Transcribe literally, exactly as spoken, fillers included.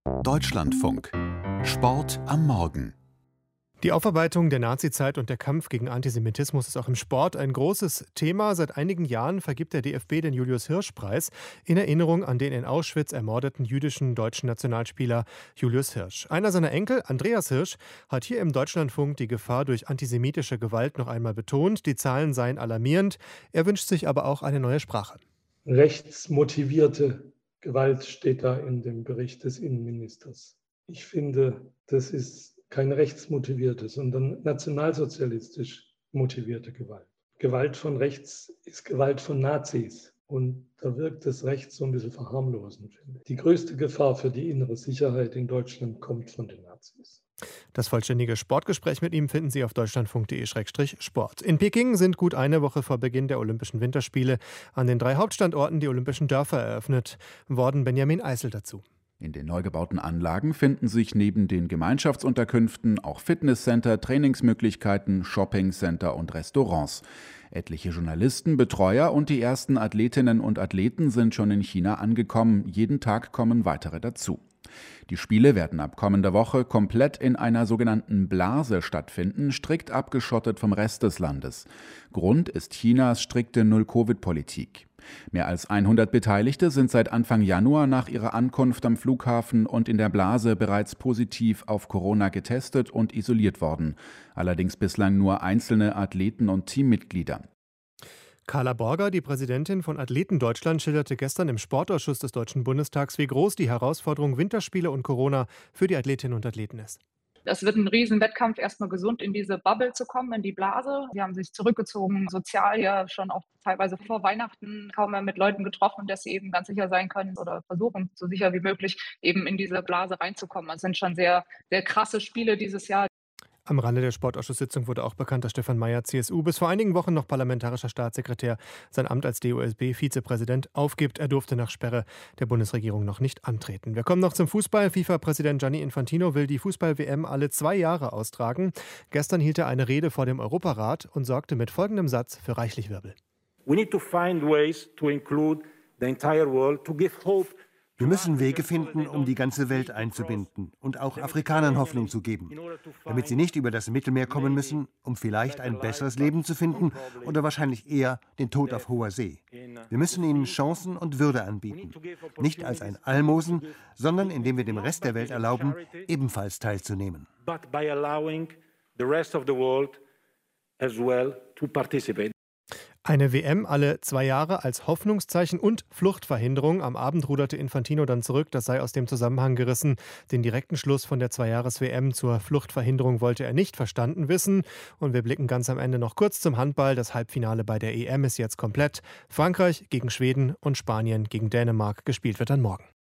Deutschlandfunk. Sport am Morgen. Die Aufarbeitung der Nazizeit und der Kampf gegen Antisemitismus ist auch im Sport ein großes Thema. Seit einigen Jahren vergibt der D F B den Julius-Hirsch-Preis in Erinnerung an den in Auschwitz ermordeten jüdischen deutschen Nationalspieler Julius Hirsch. Einer seiner Enkel, Andreas Hirsch, hat hier im Deutschlandfunk die Gefahr durch antisemitische Gewalt noch einmal betont. Die Zahlen seien alarmierend. Er wünscht sich aber auch eine neue Sprache. Rechtsmotivierte Gewalt steht da in dem Bericht des Innenministers. Ich finde, das ist keine rechtsmotivierte, sondern nationalsozialistisch motivierte Gewalt. Gewalt von rechts ist Gewalt von Nazis. Und da wirkt das Recht so ein bisschen verharmlosend, finde ich. Die größte Gefahr für die innere Sicherheit in Deutschland kommt von den Nazis. Das vollständige Sportgespräch mit ihm finden Sie auf deutschlandfunk punkt de Schrägstrich Sport. In Peking sind gut eine Woche vor Beginn der Olympischen Winterspiele an den drei Hauptstandorten die Olympischen Dörfer eröffnet worden. Benjamin Eisel dazu. In den neu gebauten Anlagen finden sich neben den Gemeinschaftsunterkünften auch Fitnesscenter, Trainingsmöglichkeiten, Shoppingcenter und Restaurants. Etliche Journalisten, Betreuer und die ersten Athletinnen und Athleten sind schon in China angekommen. Jeden Tag kommen weitere dazu. Die Spiele werden ab kommender Woche komplett in einer sogenannten Blase stattfinden, strikt abgeschottet vom Rest des Landes. Grund ist Chinas strikte Null-Covid-Politik. Mehr als hundert Beteiligte sind seit Anfang Januar nach ihrer Ankunft am Flughafen und in der Blase bereits positiv auf Corona getestet und isoliert worden. Allerdings bislang nur einzelne Athleten und Teammitglieder. Carla Borger, die Präsidentin von Athleten Deutschland, schilderte gestern im Sportausschuss des Deutschen Bundestags, wie groß die Herausforderung Winterspiele und Corona für die Athletinnen und Athleten ist. Das wird ein Riesenwettkampf, erstmal gesund in diese Bubble zu kommen, in die Blase. Sie haben sich zurückgezogen, sozial ja schon auch teilweise vor Weihnachten kaum mehr mit Leuten getroffen, dass sie eben ganz sicher sein können oder versuchen, so sicher wie möglich eben in diese Blase reinzukommen. Es sind schon sehr, sehr krasse Spiele dieses Jahr. Am Rande der Sportausschusssitzung wurde auch bekannt, dass Stefan Mayer, C S U, bis vor einigen Wochen noch parlamentarischer Staatssekretär, sein Amt als D O S B-Vizepräsident aufgibt. Er durfte nach Sperre der Bundesregierung noch nicht antreten. Wir kommen noch zum Fußball. FIFA-Präsident Gianni Infantino will die Fußball-W M alle zwei Jahre austragen. Gestern hielt er eine Rede vor dem Europarat und sorgte mit folgendem Satz für reichlich Wirbel. We need to find ways to include the entire world to give hope. Wir müssen Wege finden, um die ganze Welt einzubinden und auch Afrikanern Hoffnung zu geben, damit sie nicht über das Mittelmeer kommen müssen, um vielleicht ein besseres Leben zu finden oder wahrscheinlich eher den Tod auf hoher See. Wir müssen ihnen Chancen und Würde anbieten, nicht als ein Almosen, sondern indem wir dem Rest der Welt erlauben, ebenfalls teilzunehmen. But by allowing the rest of the world as well to participate. Eine W M alle zwei Jahre als Hoffnungszeichen und Fluchtverhinderung. Am Abend ruderte Infantino dann zurück. Das sei aus dem Zusammenhang gerissen. Den direkten Schluss von der Zweijahres-W M zur Fluchtverhinderung wollte er nicht verstanden wissen. Und wir blicken ganz am Ende noch kurz zum Handball. Das Halbfinale bei der E M ist jetzt komplett. Frankreich gegen Schweden und Spanien gegen Dänemark. Gespielt wird dann morgen.